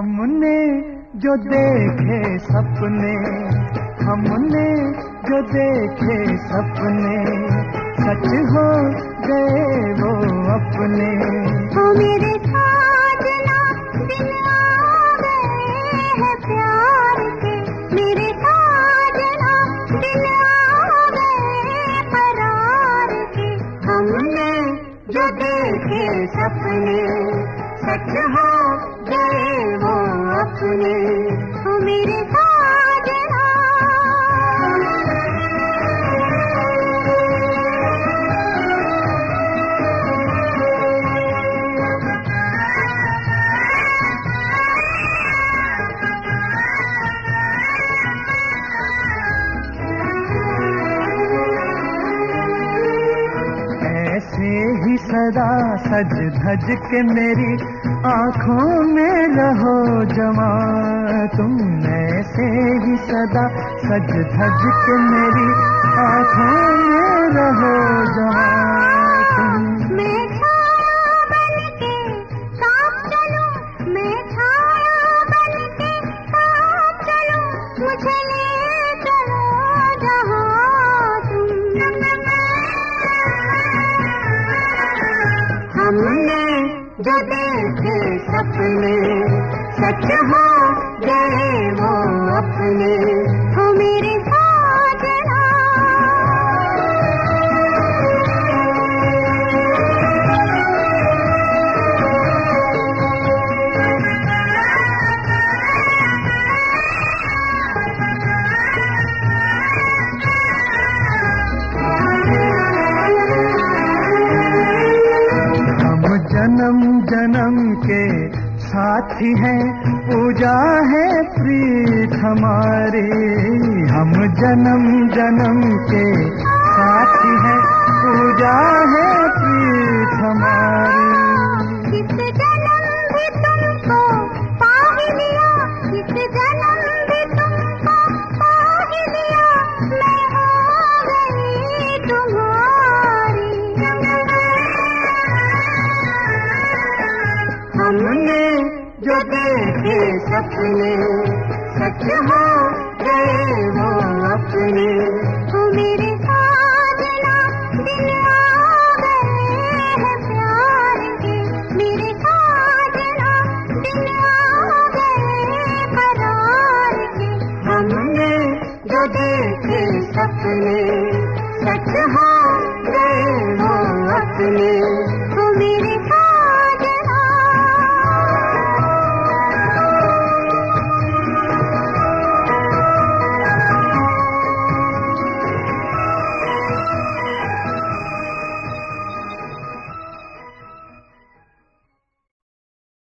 हमने जो देखे सपने, हमने जो देखे सपने, सच हो गए वो अपने। ओ मेरे साजना दिन आ गए हैं प्यार के, मेरे साजना दिन आ गए करार के। हमने जो देखे सपने, सच हो गए वो अपने। ओ मेरे साजना ऐसे ही सदा सज धज के मेरी आँखों में रहो जवां तुम। ऐसे ही सदा सज धज के मेरी आँखों में रहो जवां तुम। मैं छाया बन के साथ चलूं, मैं छाया बन के साथ चलूं, मुझे ले चलो जहाँ तुम। हमने जो देखे सपने, सच हो गए वो अपने। ओ मेरे साजना हम जन्म जन्म के साथी हैं, पूजा है प्रीत हमारी। हम जन्म जन्म के साथी हैं, पूजा है प्रीत हमारी। इस जन्म भी तुमको पा ही लिया, इस जन्म भी तुमको पा ही लिया, मैं हो गई तुम्हारी। हमने जो देखे सपने, सच हो गए वो अपने। ओ मेरे साजना दिन आ गए हैं प्यार के, मेरे साजना दिन आ गए करार के। हमने जो देखे सपने, सच हो